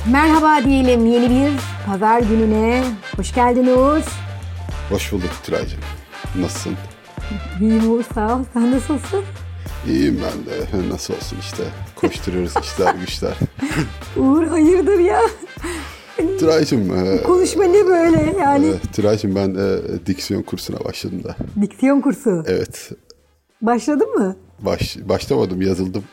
merhaba diyelim yeni bir pazar gününe. Hoş geldiniz. Hoş bulduk Tülay'cığım. Nasılsın? İyiyim Uğur, sağ ol. Sen nasılsın? İyiyim ben de. Nasıl olsun işte. Koşturuyoruz işler güçler. Uğur hayırdır ya? Tülay'cığım. Konuşma ne böyle yani? Tülay'cığım ben diksiyon kursuna başladım da. Diksiyon kursu. Evet. Başladın mı? Başlamadım, yazıldım.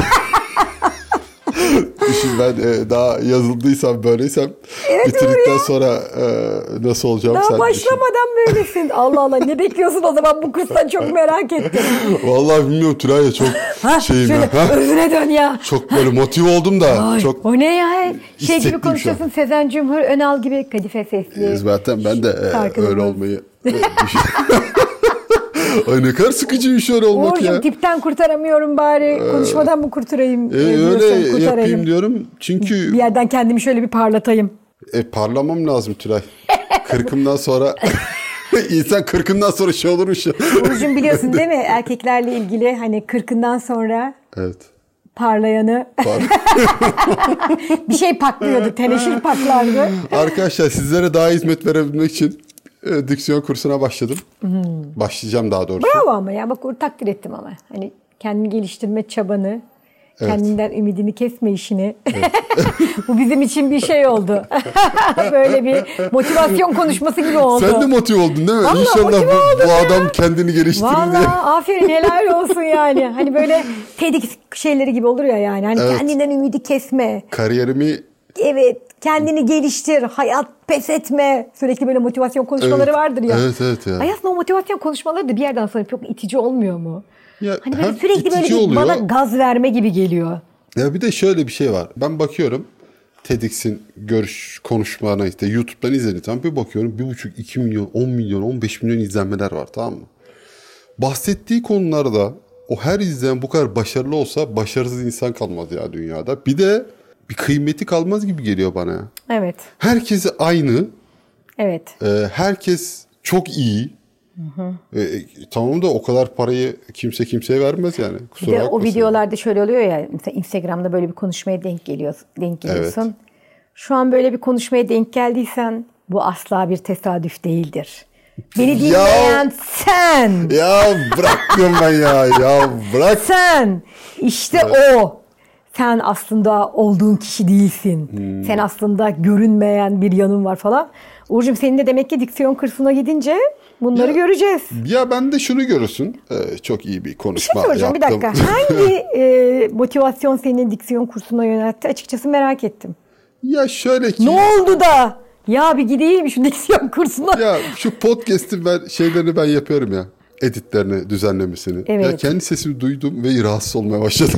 Düşün ben daha yazıldıysam böyleysem bitirdikten sonra nasıl olacağım daha sen başlamadan böylesin. Allah Allah, ne bekliyorsun o zaman bu kurstan, çok merak ettim. Vallahi bilmiyorum Tülay'ya çok şeyim şöyle ya. özüne dön ya. Çok böyle motive oldum da. Ay, çok o ne ya? Şey gibi istekli konuşuyorsun, Sezen Cumhur Önal gibi kadife sesli. Zaten ben de Şarkılarımız. öyle olmayı düşünüyorum. Ay ne kadar sıkıcıymış öyle olmak Uğurcuğum, ya. tipten kurtaramıyorum bari. Konuşmadan mı kurtarayım? Öyle yapayım diyorum. Çünkü Bir yerden kendimi şöyle bir parlatayım. parlamam lazım Tülay. 40'ımdan sonra insan 40'ından sonra şey olurmuş ya. Uğurcuğum, biliyorsun değil mi? Erkeklerle ilgili hani 40'ından sonra Evet. parlayanı bir şey paklıyordu. Teneşir paklardı. Arkadaşlar sizlere daha hizmet verebilmek için diksiyon kursuna başladım. Başlayacağım daha doğrusu. Bravo ama ya, bak Uğur, takdir ettim ama. Hani kendini geliştirme çabanı, kendinden ümidini kesme işini. Evet. Bu bizim için bir şey oldu. Böyle bir motivasyon konuşması gibi oldu. Sen de motive oldun değil mi? Vallahi İnşallah bu adam kendini geliştirir diye. Vallahi aferin, helal olsun yani. Hani böyle TEDx şeyleri gibi olur ya yani. Hani kendinden ümidi kesme. Kariyerimi... Evet, kendini geliştir, hayat pes etme. Sürekli böyle motivasyon konuşmaları vardır ya. Evet ya. Aslında o motivasyon konuşmaları da bir yerden sonra çok itici olmuyor mu? Ya, hani böyle sürekli böyle oluyor. Bana gaz verme gibi geliyor. Ya bir de şöyle bir şey var. Ben bakıyorum TEDx'in konuşmalarına, işte YouTube'dan izlediğim zaman bir bakıyorum 1,5, 2 milyon, 10 milyon, 15 milyon izlenmeler var, tamam mı? Bahsettiği konularda o her izleyen bu kadar başarılı olsa başarısız insan kalmaz ya dünyada. Bir de bir kıymeti kalmaz gibi geliyor bana. Evet. Herkesi aynı. Evet. Herkes çok iyi. Tamam da o kadar parayı kimse kimseye vermez yani. Kusura bir de bakmasın. o videolarda şöyle oluyor ya, mesela Instagram'da böyle bir konuşmaya denk geliyorsun. Evet. Şu an böyle bir konuşmaya denk geldiysen bu asla bir tesadüf değildir. Beni dinleyen sen. Ya bırak diyorum ben ya. Ya bırak. Sen. İşte o. Sen aslında olduğun kişi değilsin. Sen aslında görünmeyen bir yanın var falan. Uğurcuğum, senin de demek ki diksiyon kursuna gidince bunları göreceğiz. Ya ben de şunu görürsün. Çok iyi bir konuşma bir şey soracağım, yaptım. bir dakika. Hangi motivasyon senin diksiyon kursuna yöneltti? Açıkçası merak ettim. Ya şöyle ki. Ne oldu da? Ya bir gideyim şu diksiyon kursuna. Ya şu podcast'in şeylerini ben yapıyorum ya. Editlerini, düzenlemesini. Evet. Ya kendi sesimi duydum ve rahatsız olmaya başladım.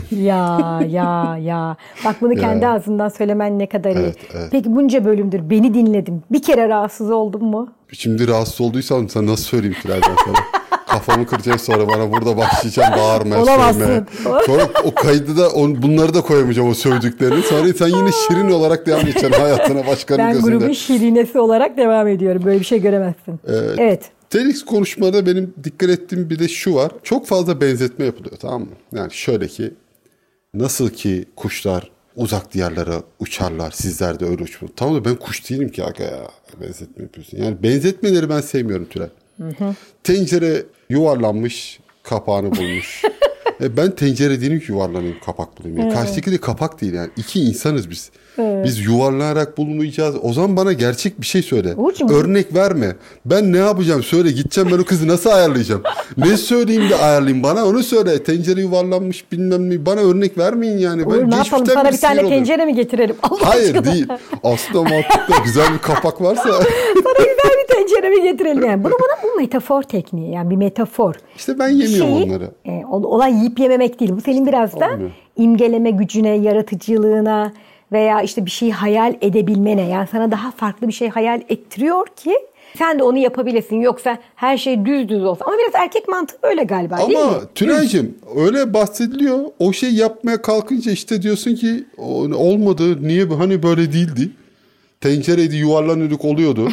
Ya. Bak bunu kendi ağzından söylemen ne kadar iyi. Evet. Peki bunca bölümdür beni dinledim. Bir kere rahatsız oldun mu? Şimdi rahatsız olduysam sana nasıl söyleyeyim Tülay'dan sonra? Kafamı kıracağım sonra, bana burada başlayacağım bağırmaya, Olamazsın. Sonra o kaydı da bunları da koyamayacağım, o sövdüklerini. Sonra sen yine şirin olarak devam edeceksin hayatına başkanın ben gözünde. Ben grubun şirinesi olarak devam ediyorum. Böyle bir şey göremezsin. Evet. TEDx konuşmada benim dikkat ettiğim bir de şu var. Çok fazla benzetme yapılıyor, tamam mı? Yani şöyle ki, nasıl ki kuşlar uzak diyarlara uçarlar, sizler de öyle uçun. Tamam da ben kuş değilim ki aga ya. Benzetme yapıyorsun. Yani benzetmeleri ben sevmiyorum Tülay. Tencere yuvarlanmış, kapağını bulmuş. Ben tencere değilim ki yuvarlanayım, kapak bulayım. Yani karşıdaki de kapak değil yani. İki insanız biz. Biz yuvarlanarak bulmayacağız. O zaman bana gerçek bir şey söyle. Örnek verme. Ben ne yapacağım? Söyle, gideceğim ben o kızı nasıl ayarlayacağım? Ne söyleyeyim de ayarlayayım? Bana onu söyle. Tencere yuvarlanmış bilmem ne. Bana örnek vermeyin yani. Uğur, ne yapalım? Sana bir tane tencere mi getirelim? Hayır değil. Aslında mantıklı. Güzel bir kapak varsa. Sana güzel bir tencere mi getirelim? Yani bu metafor tekniği. Yani bir metafor. İşte ben yemiyorum onları. Olay yiyip yememek değil. Bu senin biraz da imgeleme gücüne, yaratıcılığına veya işte bir şeyi hayal edebilmene, yani sana daha farklı bir şey hayal ettiriyor ki sen de onu yapabilesin. Yoksa her şey düz olsa. Ama biraz erkek mantığı öyle galiba, değil mi? Ama Tülay'cığım öyle bahsediliyor. O şey yapmaya kalkınca işte diyorsun ki olmadı. Niye hani böyle değildi? Tencereydi, yuvarlanıyorduk, oluyordu.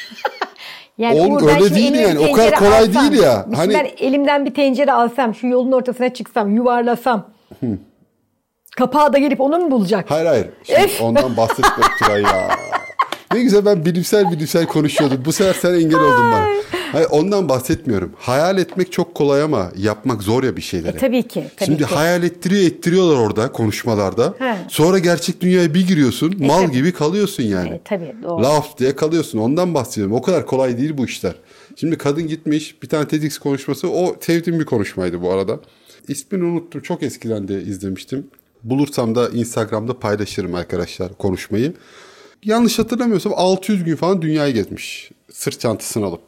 Yani öyle değil yani. O kadar kolay değil ya. Hani ben elimden bir tencere alsam, şu yolun ortasına çıksam, yuvarlasam. Kapağı da gelip onu mu bulacak? Hayır. Şimdi ondan bahsetmek Tülay ya. Ne güzel ben bilimsel konuşuyordum. Bu sefer sen engel oldun bana. Hayır, ondan bahsetmiyorum. Hayal etmek çok kolay ama yapmak zor ya bir şeyleri. Tabii ki. Şimdi hayal ettiriyorlar orada konuşmalarda. He. Sonra gerçek dünyaya bir giriyorsun. Mal gibi kalıyorsun yani. Tabii doğru. Laf diye kalıyorsun. Ondan bahsediyorum. O kadar kolay değil bu işler. Şimdi kadın gitmiş bir tane TEDx konuşması. O sevdiğim bir konuşmaydı bu arada. İsmini unuttum. Çok eskiden de izlemiştim. Bulursam da Instagram'da paylaşırım arkadaşlar konuşmayı. Yanlış hatırlamıyorsam 600 gün falan dünyayı gezmiş. Sırt çantasını alıp.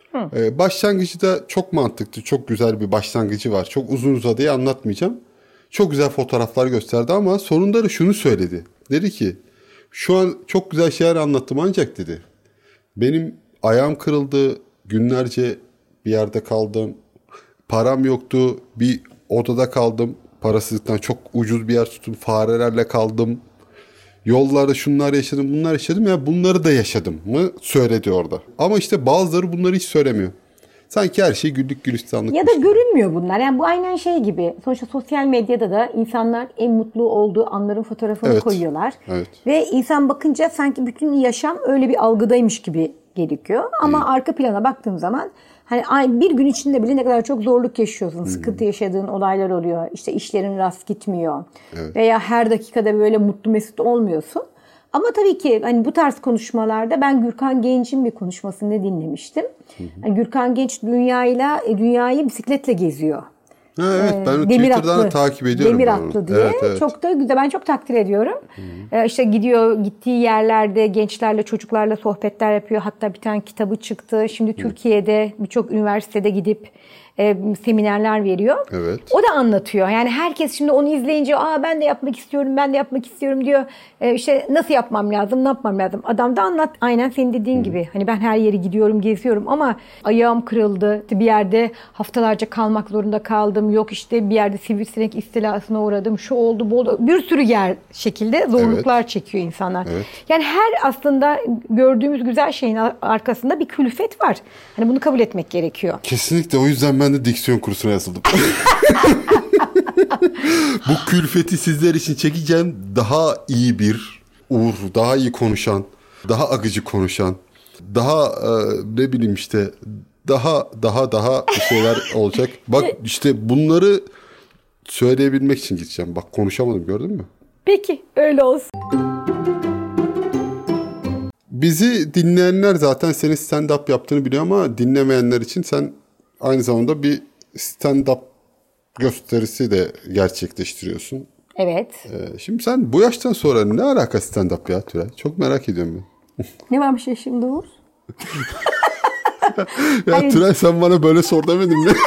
Başlangıcı da çok mantıklı. Çok güzel bir başlangıcı var. Çok uzun uzadıya anlatmayacağım. Çok güzel fotoğraflar gösterdi ama sonunda da şunu söyledi. Dedi ki şu an çok güzel şeyler anlattım ancak dedi. Benim ayağım kırıldı. Günlerce bir yerde kaldım. Param yoktu. Bir odada kaldım. Parasızlıktan çok ucuz bir yer tuttum. Farelerle kaldım. Yollarda şunlar yaşadım, bunlar yaşadım ya bunları da yaşadım mı söyledi orada. Ama işte bazıları bunları hiç söylemiyor. Sanki her şey güllük gülistanlık. Ya da görünmüyor bunlar. Yani bu aynen şey gibi. Sonuçta sosyal medyada da insanlar en mutlu olduğu anların fotoğrafını koyuyorlar. Evet. Ve insan bakınca sanki bütün yaşam öyle bir algıdaymış gibi gözüküyor. Ama arka plana baktığım zaman hani bir gün içinde bile ne kadar çok zorluk yaşıyorsun. Sıkıntı yaşadığın olaylar oluyor. İşte işlerin rast gitmiyor. Evet. Veya her dakikada böyle mutlu mesut olmuyorsun. Ama tabii ki hani bu tarz konuşmalarda ben Gürkan Genç'in bir konuşmasını dinlemiştim. Yani Gürkan Genç dünyayı bisikletle geziyor. Evet, ben Twitter'dan da takip ediyorum. Demir atlı diye. Evet. Çok da güzel. Ben çok takdir ediyorum. İşte gittiği yerlerde gençlerle, çocuklarla sohbetler yapıyor. Hatta bir tane kitabı çıktı. Şimdi Türkiye'de birçok üniversitede gidip seminerler veriyor. Evet. O da anlatıyor. Yani herkes şimdi onu izleyince ben de yapmak istiyorum diyor. İşte nasıl yapmam lazım, ne yapmam lazım? Adam da anlat. Aynen senin dediğin gibi. Hani ben her yere gidiyorum, geziyorum ama ayağım kırıldı. Bir yerde haftalarca kalmak zorunda kaldım. Yok işte bir yerde sivrisinek istilasına uğradım. Şu oldu, bu oldu. Bir sürü şekilde zorluklar çekiyor insanlar. Evet. Yani her aslında gördüğümüz güzel şeyin arkasında bir külfet var. Hani bunu kabul etmek gerekiyor. Kesinlikle. O yüzden ben de diksiyon kursuna yazıldım. Bu külfeti sizler için çekeceğim. Daha iyi bir Uğur, daha iyi konuşan, daha akıcı konuşan, daha ne bileyim işte daha bir şeyler olacak. Bak işte bunları söyleyebilmek için gideceğim. Bak konuşamadım, gördün mü? Peki öyle olsun. Bizi dinleyenler zaten senin stand-up yaptığını biliyor ama dinlemeyenler için sen aynı zamanda bir stand-up gösterisi de gerçekleştiriyorsun. Evet. Şimdi sen bu yaştan sonra ne alaka stand-up ya Tülay? Çok merak ediyorum ben. Ne varmış ya şimdi Uğur? Ya Tülay sen bana böyle sor demedin mi?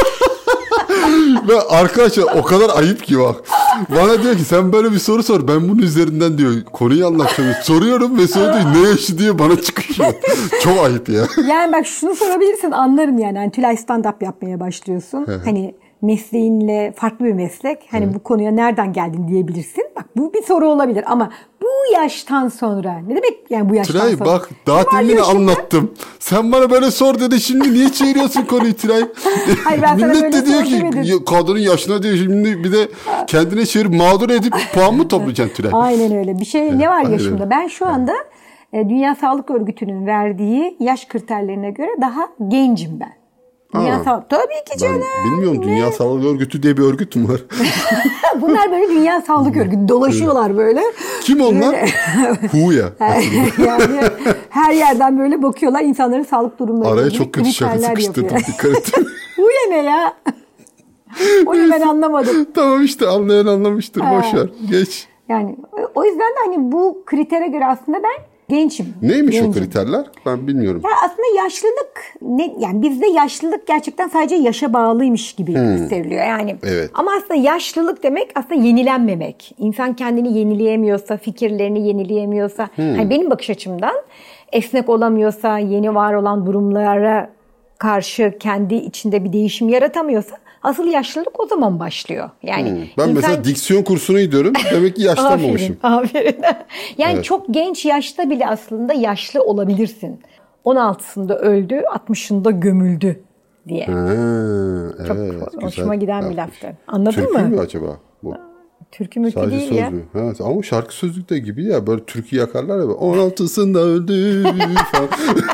Ve arkadaşlar o kadar ayıp ki bak. Bana diyor ki sen böyle bir soru sor. Ben bunun üzerinden diyor konuyu anlatacağım. Soruyorum ve soru diyor ne yaşlı diye bana çıkıyor. Çok ayıp ya. Yani bak şunu sorabilirsin anlarım yani. Hani Tülay stand-up yapmaya başlıyorsun. Hani mesleğinle farklı bir meslek. Hani bu konuya nereden geldin diyebilirsin. Bak bu bir soru olabilir ama bu yaştan sonra ne demek yani bu yaştan Tülay, sonra? bak daha temin anlattım. Sen bana böyle sor dedi şimdi niye çeviriyorsun konuyu Tülay? Millet de diyor ki kadının yaşına diyor şimdi bir de kendine çevirip mağdur edip puan mı toplayacaksın Tülay? Aynen öyle. Bir şey ne var yaşımda? Ben şu anda Dünya Sağlık Örgütü'nün verdiği yaş kriterlerine göre daha gencim ben. Tabii ki canım. Ben bilmiyorum. Dünya Sağlık Örgütü diye bir örgüt mü var? Bunlar böyle Dünya Sağlık Örgütü. Dolaşıyorlar böyle. Kim onlar? Huya. Yani her yerden böyle bakıyorlar insanların sağlık durumlarına. Araya çok kötü şaka sıkıştırdım. Dikkat et. Huya ne ya? Onu ben anlamadım. Tamam işte anlayan anlamıştır. Boşver. Geç. Yani o yüzden de hani bu kritere göre aslında ben gençim. Neymiş o kriterler? Ben bilmiyorum. Ya aslında yaşlılık yani bizde yaşlılık gerçekten sadece yaşa bağlıymış gibi gösteriliyor. Yani ama aslında yaşlılık demek aslında yenilenmemek. İnsan kendini yenileyemiyorsa, fikirlerini yenileyemiyorsa, hani benim bakış açımdan esnek olamıyorsa, yeni var olan durumlara karşı kendi içinde bir değişim yaratamıyorsa asıl yaşlılık o zaman başlıyor. Yani ben mesela diksiyon kursuna gidiyorum. Demek ki yaşlanmamışım. Aferin. Yani çok genç yaşta bile aslında yaşlı olabilirsin. 16'sında öldü, 60'ında gömüldü diye. Çok hoşuma giden bir laftı. Anladın mı? Türkü mü acaba bu? Türkü mülkü Sadece değil söz ya. mü? Evet, ama şarkı sözlükte gibi ya. Böyle türkü yakarlar ya. 16'sında öldü falan.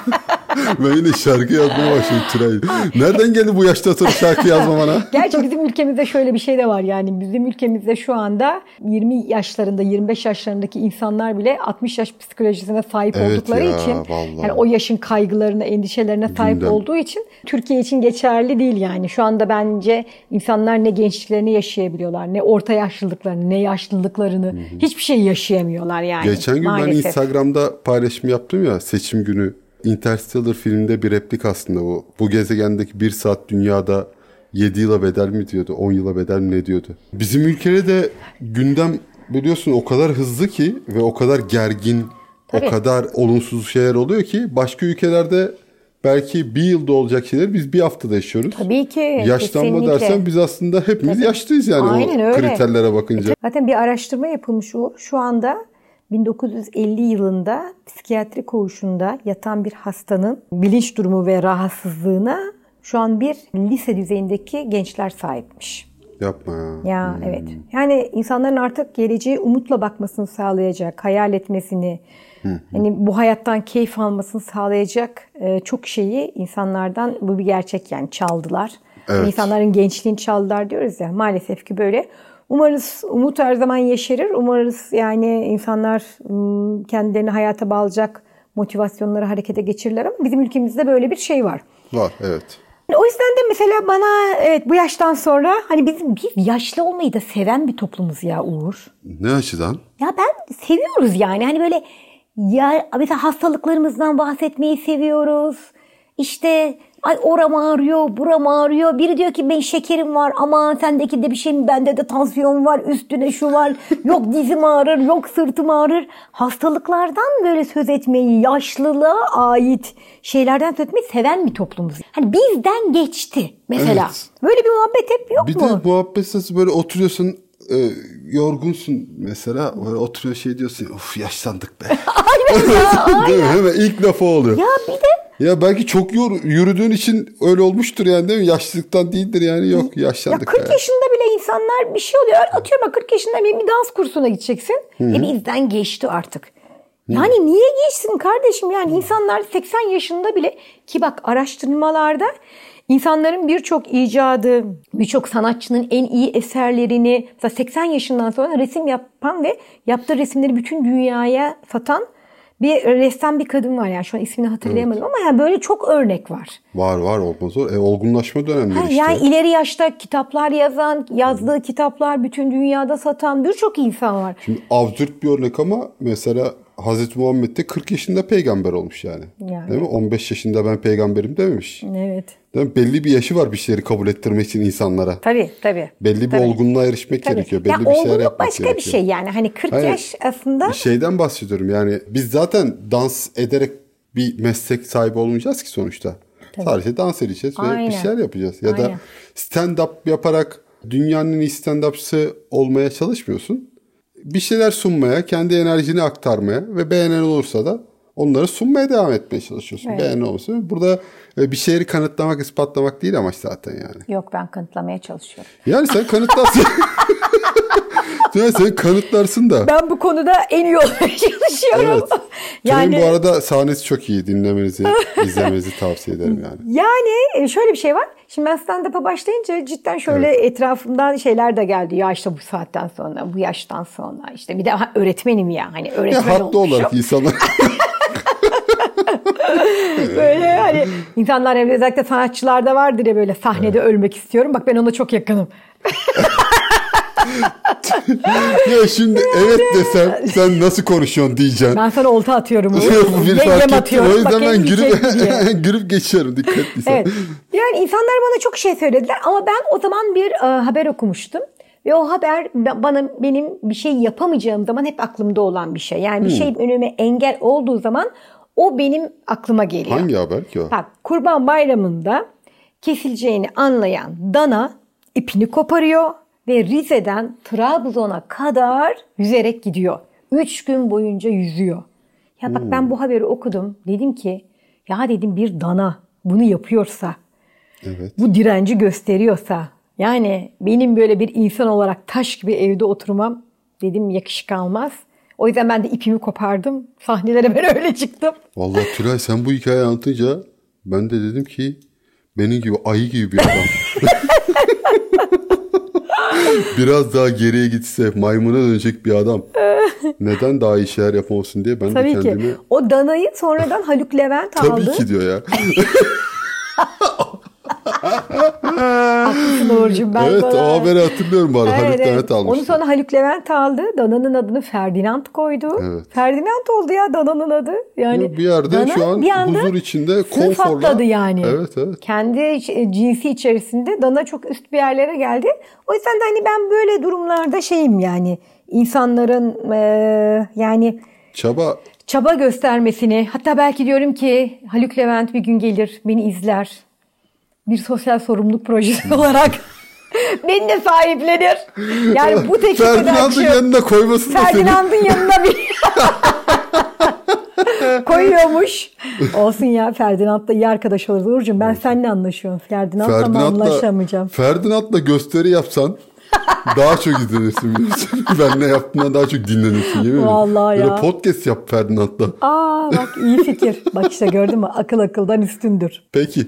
Ben yine şarkı yazmaya başladım Tülay. Nereden geldi bu yaşta sonra şarkı yazma bana? Gerçi bizim ülkemizde şöyle bir şey de var. Yani bizim ülkemizde şu anda 20 yaşlarında, 25 yaşlarındaki insanlar bile 60 yaş psikolojisine sahip oldukları için, vallahi. yani o yaşın kaygılarına, endişelerine sahip olduğu için Türkiye için geçerli değil yani. Şu anda bence insanlar ne gençliklerini yaşayabiliyorlar, ne orta yaşlılıklarını, ne yaşlılıklarını, hiçbir şey yaşayamıyorlar yani. Geçen gün maalesef. ben Instagram'da paylaşım yaptım ya, seçim günü. Interstellar filminde bir replik aslında bu. Bu gezegendeki 1 saat dünyada 7 yıla bedel mi diyordu, 10 yıla bedel mi ne diyordu. Bizim ülkede de gündem biliyorsun o kadar hızlı ki ve o kadar gergin, Tabii. o kadar olumsuz şeyler oluyor ki başka ülkelerde belki bir yılda olacak şeyler biz bir haftada yaşıyoruz. Tabii ki. Yaşlanma kesinlikle. dersen biz aslında hepimiz yaşlıyız yani. Aynen o öyle. kriterlere bakınca. Zaten bir araştırma yapılmış o. Şu anda 1950 yılında psikiyatri koğuşunda yatan bir hastanın bilinç durumu ve rahatsızlığına şu an bir lise düzeyindeki gençler sahipmiş. Yapma ya. Ya evet. Yani insanların artık geleceğe umutla bakmasını sağlayacak, hayal etmesini, hani bu hayattan keyif almasını sağlayacak çok şeyi insanlardan, bu bir gerçek yani, çaldılar. Evet. İnsanların gençliğini çaldılar diyoruz ya, maalesef ki böyle. Umarız umut her zaman yeşerir. Umarız yani insanlar kendilerini hayata bağlayacak motivasyonları harekete geçirirler, ama bizim ülkemizde böyle bir şey var. Var, evet. O yüzden de mesela bana evet, bu yaştan sonra hani biz yaşlı olmayı da seven bir toplumuz ya Uğur. Ne açıdan? Ya ben seviyoruz yani. Hani böyle ya mesela hastalıklarımızdan bahsetmeyi seviyoruz. İşte ay oram ağrıyor, buram ağrıyor. Biri diyor ki benim şekerim var. Aman sendeki de bir şey mi? Bende de tansiyon var. Üstüne şu var. Yok dizim ağrır, yok sırtım ağrır. Hastalıklardan böyle söz etmeyi, yaşlılığa ait şeylerden söz etmeyi seven bir toplumuz. Hani bizden geçti mesela. Evet. Böyle bir muhabbet hep yok bir mu? Bir de muhabbet sırası böyle oturuyorsun, yorgunsun mesela, böyle oturuyor şey diyorsun, of yaşlandık be. Aynen ya, aynen. Hemen ilk lafı oluyor. Ya bir de ya belki çok yürüdüğün için öyle olmuştur yani, değil mi? Yaşlılıktan değildir yani, yok yaşlandık. Ya 40 yaşında bile insanlar bir şey oluyor. Atıyorum bak 40 yaşında bir dans kursuna gideceksin. Bizden geçti artık. Yani niye geçsin kardeşim? Yani insanlar 80 yaşında bile, ki bak araştırmalarda insanların birçok icadı, birçok sanatçının en iyi eserlerini mesela 80 yaşından sonra resim yapan ve yaptığı resimleri bütün dünyaya satan bir ressam bir kadın var yani, şu an ismini hatırlayamadım, ama yani böyle çok örnek var. Var olmaz o. Olgunlaşma dönemleri işte. Yani ileri yaşta kitaplar yazan, yazdığı kitaplar bütün dünyada satan birçok insan var. Şimdi absürt bir örnek ama mesela Hazreti Muhammed de 40 yaşında peygamber olmuş yani. Değil mi? 15 yaşında ben peygamberim dememiş. Evet. Değil mi? Belli bir yaşı var bir şeyleri kabul ettirmek için insanlara. Tabii. Belli bir olgunluğa erişmek gerekiyor. Belli ya bir şeyler olgunluk yapmak başka gerekiyor. bir şey yani. Hani 40 yaş aslında. Şeyden bahsediyorum yani, biz zaten dans ederek bir meslek sahibi olmayacağız ki sonuçta. Sadece dans edeceğiz ve bir şeyler yapacağız. Ya da stand-up yaparak dünyanın en iyi stand-upçısı olmaya çalışmıyorsun. Bir şeyler sunmaya, kendi enerjini aktarmaya ve beğenen olursa da onları sunmaya devam etmeye çalışıyorsun. Evet. Beğenen olursa. Burada bir şeyleri kanıtlamak, ispatlamak değil amaç zaten yani. Yok, ben kanıtlamaya çalışıyorum. Yani sen kanıtlarsın. Sen kanıtlarsın da. Ben bu konuda en iyi olmaya çalışıyorum. Evet. Yani bu arada sahnesi çok iyi. Dinlemenizi, izlemenizi tavsiye ederim yani. Yani şöyle bir şey var. Şimdi ben stand-up'a başlayınca cidden şöyle etrafımdan şeyler de geldi. Ya işte bu saatten sonra, bu yaştan sonra. İşte bir de öğretmenim ya. Hani öğretmen olmuşum. Haklı olarak insanlar. Böyle hani insanlar, özellikle sanatçılarda vardır ya böyle sahnede ölmek istiyorum. Bak ben ona çok yakınım. Ya şimdi evet desem sen nasıl konuşuyorsun diyeceksin. Ben sana olta atıyorum. Yem atıyorum. O yüzden ben gülüp geçiyorum dikkatliysen. Evet. Yani insanlar bana çok şey söylediler ama ben o zaman bir haber okumuştum. Ve o haber benim bir şey yapamayacağım zaman hep aklımda olan bir şey. Yani bir şey önüme engel olduğu zaman o benim aklıma geliyor. Hangi haber ki o? Bak, Kurban Bayramı'nda kesileceğini anlayan dana ipini koparıyor ve Rize'den Trabzon'a kadar yüzerek gidiyor. 3 gün boyunca yüzüyor. Ya bak ben bu haberi okudum. Dedim ki ya dedim, bir dana bunu yapıyorsa, bu direnci gösteriyorsa, Yani benim böyle bir insan olarak taş gibi evde oturmam dedim yakışık almaz. O yüzden ben de ipimi kopardım. Sahnelere ben öyle çıktım. Vallahi Tülay sen bu hikayeyi anlatınca ben de dedim ki benim gibi ayı gibi bir adam. Biraz daha geriye gitse maymuna dönecek bir adam. Neden daha iyi şeyler yapamazsın diye ben Tabii de kendime... ki. O danayı sonradan Haluk Levent aldı. Tabii ki diyor ya. Haklısın Uğurcuğum. Evet o haberi hatırlıyorum bari. Evet, Haluk Levent almıştı. Onu sonra Haluk Levent aldı. Dananın adını Ferdinand koydu. Evet. Ferdinand oldu ya dananın adı. Yani bir yerde Dana, şu an huzur içinde konforla. Atladı yani. Evet. Kendi cinsi içerisinde Dana çok üst bir yerlere geldi. O yüzden de hani ben böyle durumlarda şeyim yani. İnsanların yani çaba göstermesini, hatta belki diyorum ki Haluk Levent bir gün gelir beni izler. Bir sosyal sorumluluk projesi olarak beni de sahiplenir. Yani bu teklif eden Ferdinand'ın yanına koymasın da seni. Ferdinand'ın yanına bir koyuyormuş. Olsun ya, Ferdinand'la iyi arkadaş oluruz. Uğurcuğum ben seninle anlaşıyorum. Ferdinand'la anlaşamayacağım. Ferdinand'la gösteri yapsan daha çok izlenirsin biliyorsun. Ben ne yaptığımdan daha çok dinlenirsin. Yemin Vallahi ya. Böyle podcast yap Ferdinand'la. Bak iyi fikir. Bak işte gördün mü? Akıl akıldan üstündür. Peki.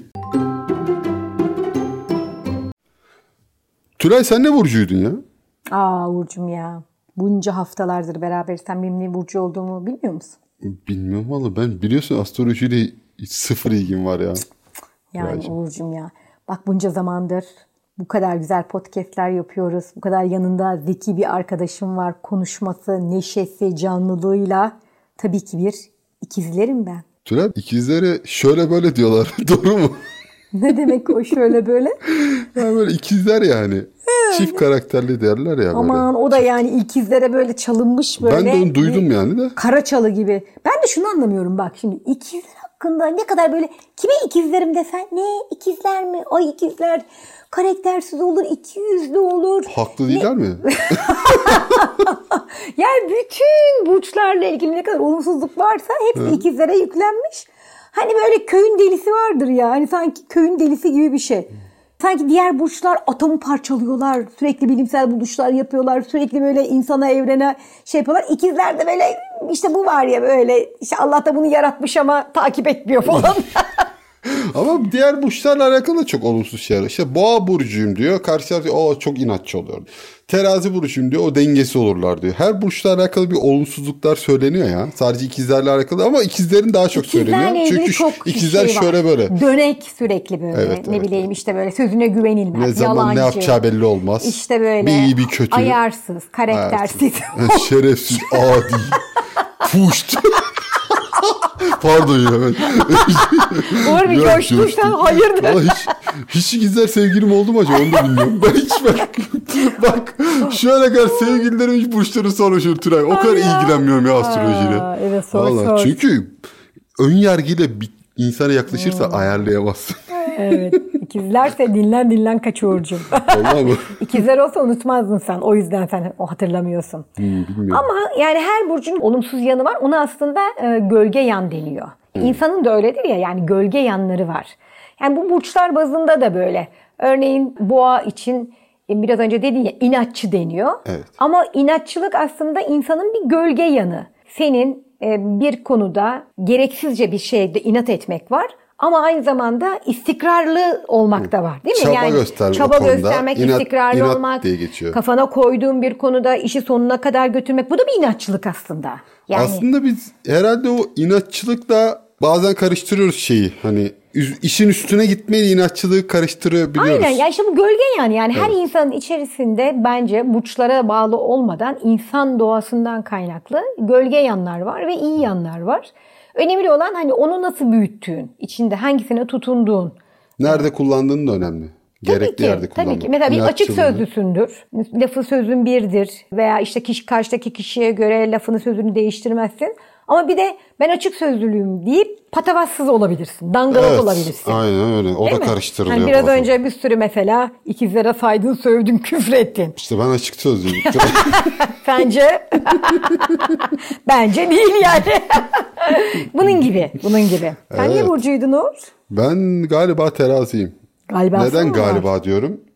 Tülay sen ne burcuydun ya? Uğurcuğum ya. Bunca haftalardır beraber. Sen benim ne burcu olduğumu bilmiyor musun? Bilmiyorum valla. Ben biliyorsun astrolojiyle sıfır ilgim var ya. Yani Uğurcuğum ya. Bak bunca zamandır bu kadar güzel podcastler yapıyoruz. Bu kadar yanında zeki bir arkadaşım var. Konuşması, neşesi, canlılığıyla. Tabii ki bir ikizlerim ben. Tülay ikizlere şöyle böyle diyorlar. Doğru mu? Ne demek o şöyle böyle? Yani böyle ikizler yani. Çift karakterli derler ya. Aman böyle. O da yani ikizlere böyle çalınmış böyle. Ben de onu duydum yani de. Kara çalı gibi. Ben de şunu anlamıyorum bak şimdi. İkizler hakkında ne kadar böyle kime ikizlerim desen ne ikizler mi? Ay ikizler karaktersiz olur, ikiyüzlü olur. Haklı değiller mi? Yani bütün burçlarla ilgili ne kadar olumsuzluk varsa hepsi ikizlere yüklenmiş. Hani böyle köyün delisi vardır ya. Hani sanki köyün delisi gibi bir şey. Sanki diğer burçlar atomu parçalıyorlar. Sürekli bilimsel buluşlar yapıyorlar. Sürekli böyle insana, evrene şey yapıyorlar. İkizler de böyle işte bu var ya böyle. İşte Allah da bunu yaratmış ama takip etmiyor falan. Ama diğer burçlarla alakalı da çok olumsuz şeyler. İşte boğa burcuyum diyor. Karşı taraf diyor o çok inatçı oluyor. Terazi burcuyum diyor. O dengesi olurlar diyor. Her burçla alakalı bir olumsuzluklar söyleniyor ya. Sadece ikizlerle alakalı ama ikizlerin daha çok söyleniyor. Çünkü ikizler şey şöyle böyle. Dönek sürekli böyle. Evet, ne bileyim işte böyle sözüne güvenilmez. Ne zaman yalancı, ne yapacağı belli olmaz. İşte böyle. Bir iyi bir kötü. Ayarsız, karaktersiz. Şerefsiz, adi. Puşt. Pardon ya ben. Uğur bir coştuysan hayırdır. Hiç ikizler sevgilim oldu mu acaba onu da bilmiyorum. Ben hiç bak şöyle kadar sevgililerim hiç burçları sormuşum Tülay. O kadar ilgilenmiyorum ya astrolojiyle. Evet sor. Çünkü ön yargıyla bir insana yaklaşırsa ayarlayamazsın. Evet. İkizlerse dinlen kaç Uğurcuğum. Vallahi mı? İkizler olsa unutmazdın sen. O yüzden sen o hatırlamıyorsun. Bilmiyorum. Ama yani her burcun olumsuz yanı var. Ona aslında gölge yan deniyor. İnsanın da öyledir ya, yani gölge yanları var. Yani bu burçlar bazında da böyle. Örneğin boğa için biraz önce dedin ya inatçı deniyor. Evet. Ama inatçılık aslında insanın bir gölge yanı. Senin bir konuda gereksizce bir şeyde inat etmek var. Ama aynı zamanda istikrarlı olmak da var değil mi? Çaba göstermek, istikrarlı olmak, diye geçiyor. Kafana koyduğun bir konuda işi sonuna kadar götürmek. Bu da bir inatçılık aslında. Yani... Aslında biz herhalde o inatçılıkla bazen karıştırıyoruz şeyi. Hani işin üstüne gitmeyi inatçılığı karıştırabiliyoruz. Aynen ya, işte bu gölge yani her insanın içerisinde bence burçlara bağlı olmadan insan doğasından kaynaklı gölge yanlar var ve iyi yanlar var. Önemli olan hani onu nasıl büyüttüğün, içinde hangisine tutunduğun. Nerede kullandığın da önemli. Gerekli yerde kullanmak. Tabii ki. Mesela bir açık sözlüsündür. Lafı sözün birdir. Veya işte karşıdaki kişiye göre lafını sözünü değiştirmezsin. Ama bir de ben açık sözlülüğüm deyip patavatsız olabilirsin. Dangalak olabilirsin. Aynen öyle. O değil da mi? karıştırılıyor. Yani biraz önce bir sürü mesela ikizlere saydın, sövdün, küfrettin. İşte ben açık sözlüyüm. Bence değil yani. Bunun gibi. Sen ne burcuydun Uğur? Ben galiba teraziyim. Galiba neden galiba diyorum?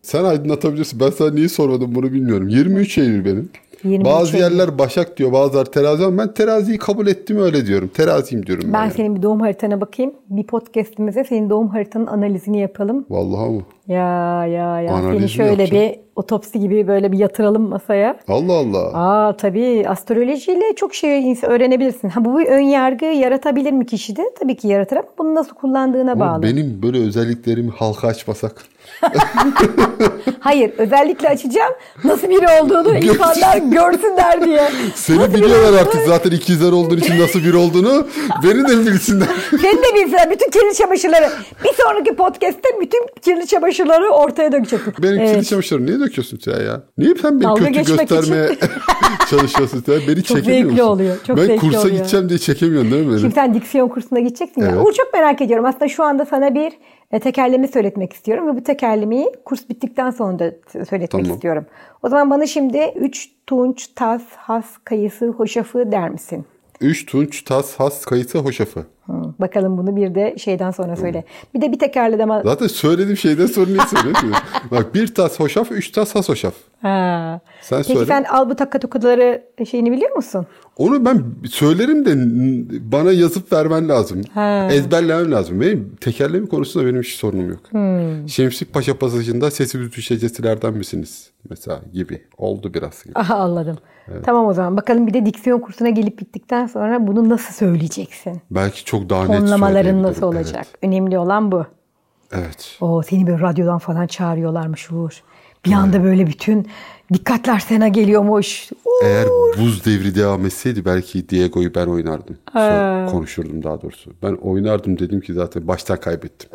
Sen aydınlatabilirsin. Ben sana niye sormadım bunu bilmiyorum. 23 Eylül benim. 23 Bazı Eylül. yerler Başak diyor, bazıları terazi ama ben teraziyi kabul ettim öyle diyorum. Teraziyim diyorum ben. Ben yani. senin bir doğum haritana bakayım. Bir podcast'imize senin doğum haritanın analizini yapalım. Vallahi mı? Ya. Analizini Seni şöyle yapacağım. bir otopsi gibi böyle bir yatıralım masaya. Allah Allah. Tabii astrolojiyle çok şey öğrenebilirsin. Bu bir ön yargı yaratabilir mi kişide? Tabii ki yaratır ama bunu nasıl kullandığına Ama bağlı. benim böyle özelliklerimi halka açmasak. Hayır, özellikle açacağım. Nasıl biri olduğunu insanlar görsünler diye. Seni Nasıl biliyorlar biri artık zaten ikizler olduğun için nasıl biri olduğunu. Beni de bilsinler. Seni de bilsinler. Bütün kirli çamaşırları. Bir sonraki podcast'te bütün kirli çamaşırları ortaya dökeceksin. Benim kirli çamaşırları niye döküyorsun Tülay ya? Niye sen beni Dalga kötü geçmek göstermeye çalışıyorsun Tülay? Beni Çok çekemiyor zevkli musun? oluyor, çok ben zevkli kursa oluyor. gideceğim diye çekemiyorsun değil mi beni? Şimdi sen diksiyon kursuna gideceksin ya. Evet. Uğur, çok merak ediyorum. Aslında şu anda sana bir tekerleme söyletmek istiyorum. Ve bu tekerlemeyi kurs bittikten sonra da söyletmek istiyorum. O zaman bana şimdi 3 tunç, tas, has, kayısı, hoşafı der misin? 3 tunç, tas, has, kayısı, hoşafı. Bakalım bunu bir de şeyden sonra söyle. Bir de bir tekerleme. Zaten söylediğim şeyden sonra niye söylüyorsun? Bak 1 tas hoşaf, 3 tas has hoşaf. Ha. Sen Peki söyle. sen albutakatukları şeyini biliyor musun? Onu ben söylerim de bana yazıp vermen lazım. Ha. Ezberlemem lazım. Benim tekerleme konusunda benim hiç sorunum yok. Şemsik Paşa pasajında sesimiz düşecesilerden misiniz? Mesela gibi. Oldu biraz. Gibi. Aha, anladım. Evet. Tamam o zaman. Bakalım bir de diksiyon kursuna gelip bittikten sonra bunu nasıl söyleyeceksin? Belki çok daha net Tonlamaların nasıl söyleyebilirim. olacak? Evet. Önemli olan bu. Evet. Seni böyle radyodan falan çağırıyorlarmış Uğur. Bir anda böyle bütün dikkatler sana geliyormuş. Eğer buz devri devam etseydi belki Diego'yu ben oynardım. Konuşurdum daha doğrusu. Ben oynardım dedim ki zaten baştan kaybettim.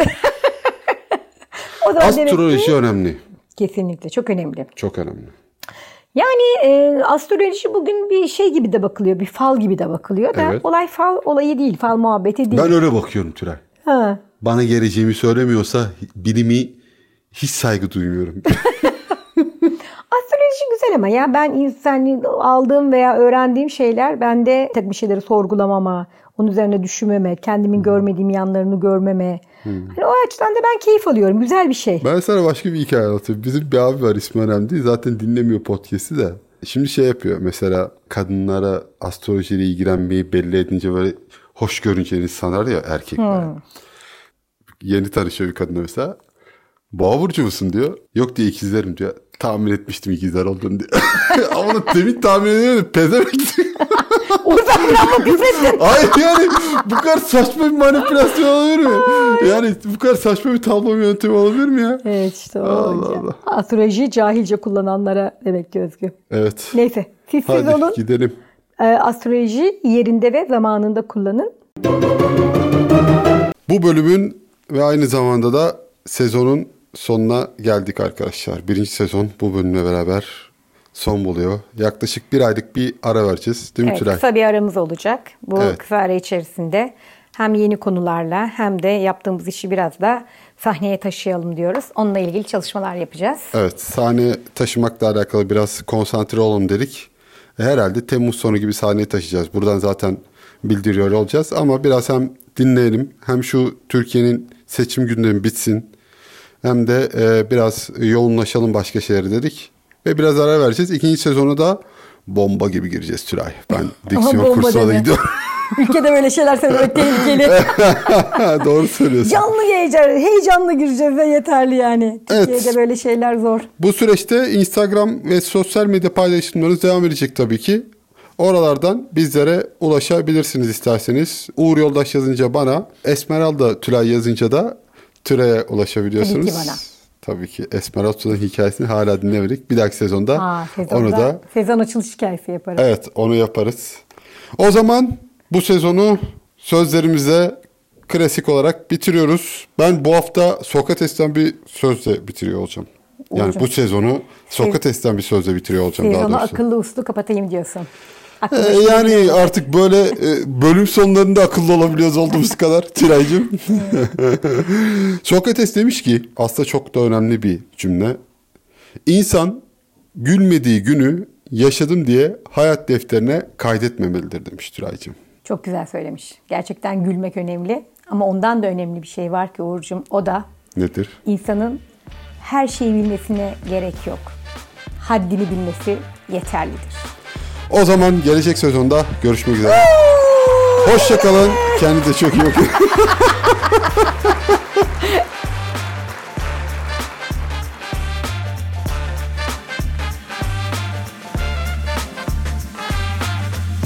O zaman Astroloji önemli. Kesinlikle çok önemli. Çok önemli. Yani astroloji bugün bir şey gibi de bakılıyor. Bir fal gibi de bakılıyor da Evet. olay fal olayı değil. Fal muhabbeti değil. Ben öyle bakıyorum Tülay. Ha. Bana geleceğimi söylemiyorsa bilimi hiç saygı duymuyorum. Astroloji güzel ama ya ben aldığım veya öğrendiğim şeyler bende bir şeyleri sorgulamama, onun üzerine düşünmeme, kendimin görmediğim yanlarını görmeme. Hani o açıdan da ben keyif alıyorum. Güzel bir şey. Ben sana başka bir hikaye anlatayım. Bizim bir abi var, ismi önemli değil. Zaten dinlemiyor podcast'i de. Şimdi şey yapıyor mesela, kadınlara astrolojiyle ilgilenmeyi belli edince böyle hoş görüneceğini sanar ya erkekler. Yeni tanışıyor bir kadınla mesela. Boğa burcu musun diyor. Yok diye ikizlerim diyor. Tahmin etmiştim ikizler olduğunu diyor. Ama onu demin tahmin edemiyordum. Pezevenk diyor. Uzaktan mı küfrettin? Hayır yani bu kadar saçma bir manipülasyon olabilir mi? Yani bu kadar saçma bir tablo yöntemi olabilir mi ya? Evet işte o. Allah Allah. Astrolojiyi cahilce kullananlara demek ki özgü. Evet. Neyse siz Hadi olun. gidelim. Astroloji yerinde ve zamanında kullanın. Bu bölümün ve aynı zamanda da sezonun sonuna geldik arkadaşlar. Birinci sezon bu bölümle beraber son buluyor. Yaklaşık bir aylık bir ara vereceğiz. Değil mi Tülay? Kısa bir aramız olacak. Bu Evet. kısa ara içerisinde hem yeni konularla hem de yaptığımız işi biraz da sahneye taşıyalım diyoruz. Onunla ilgili çalışmalar yapacağız. Evet, sahne taşımakla alakalı biraz konsantre olalım dedik. Herhalde Temmuz sonu gibi sahneye taşıyacağız. Buradan zaten bildiriyor olacağız. Ama biraz hem dinleyelim, hem şu Türkiye'nin seçim gündemi bitsin, hem de biraz yoğunlaşalım başka şeylere dedik. Ve biraz ara vereceğiz. İkinci sezonu da bomba gibi gireceğiz Tülay. Ben diksiyon bomba kursuna da deme. gidiyorum. Ülkede böyle şeyler söylemek tehlikeli. Doğru söylüyorsun. Canlı heyecanlı gireceğiz ve yeterli yani. Türkiye'de Evet. böyle şeyler zor. Bu süreçte Instagram ve sosyal medya paylaşımlarınız devam edecek tabii ki. Oralardan bizlere ulaşabilirsiniz isterseniz. Uğur Yoldaş yazınca bana, Esmeralda Tülay yazınca da Tülay'a ulaşabiliyorsunuz. Tabii ki bana. Tabii ki Esmeralda'nın hikayesini hala dinlemedik. Bir dahaki sezonda onu da sezon açılış hikayesi yaparız. evet onu yaparız. O zaman bu sezonu sözlerimize klasik olarak bitiriyoruz. Ben bu hafta Sokrates'ten bir sözle bitiriyor olacağım. Yani bu sezonu Sokrates'ten bir sözle bitiriyor olacağım daha Sezonu doğrusu. akıllı uslu kapatayım diyorsun. Yani artık böyle bölüm sonlarında akıllı olabiliyoruz olduğumuz kadar Tülay'cığım. Sokrates demiş ki, aslında çok da önemli bir cümle. İnsan gülmediği günü yaşadım diye hayat defterine kaydetmemelidir demiş Tülay'cığım. Çok güzel söylemiş. Gerçekten gülmek önemli. Ama ondan da önemli bir şey var ki Uğur'cum. O da Nedir? insanın her şeyi bilmesine gerek yok. Haddini bilmesi yeterlidir. O zaman gelecek sezonda görüşmek üzere. Hoşça kalın. Kendinize çok iyi bakın.